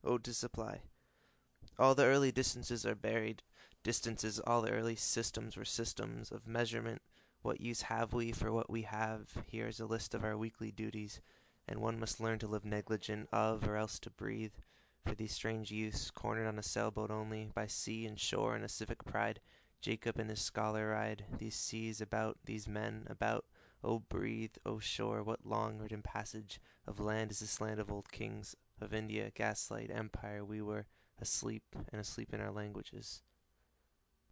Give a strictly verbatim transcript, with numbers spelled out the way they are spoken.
ode to supply. All the early distances are buried. Distances, all the early systems were systems of measurement. What use have we for what we have? Here is a list of our weekly duties, and one must learn to live negligent of, or else to breathe. For these strange youths, cornered on a sailboat only, by sea and shore and a civic pride, Jacob and his scholar ride, these seas about, these men about. O breathe, O shore, what long ridden passage of land is this land of old kings, of India, gaslight, empire, we were asleep, and asleep in our languages.